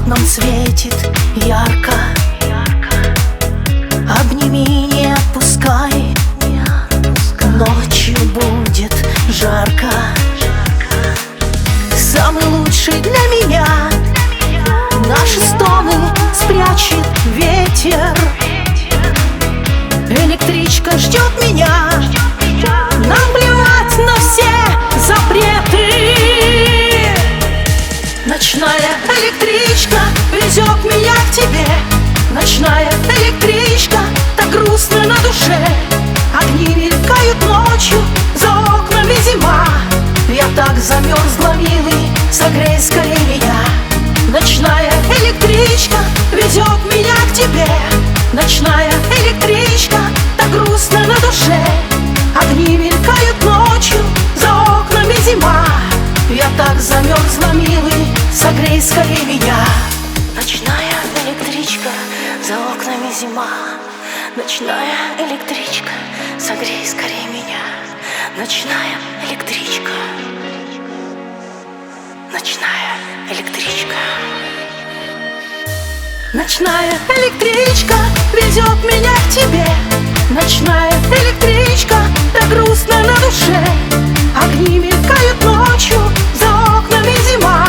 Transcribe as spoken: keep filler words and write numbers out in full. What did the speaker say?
окнам светит ярко. Обними, не отпускай, ночью будет жарко. Самый лучший для меня наши стоны спрячет ветер. Электричка ждет меня, нам плевать на все запреты. Ночная электричка везет меня к тебе. Ночная электричка, так грустно на душе. Огни мелькают ночью, за окнами зима. Я так замерзла, милый, согрей скорее меня. Ночная электричка везет меня к тебе. Ночная электричка, так грустно на душе. Огни мелькают ночью, за окнами зима. Я так замерзла, милый, согрей скорее меня. Ночная электричка, за окнами зима. Ночная электричка, согрей скорее меня. Ночная электричка, ночная электричка. Ночная электричка везет меня к тебе. Ночная электричка, так грустно на душе. Огни мелькают ночью, за окнами зима.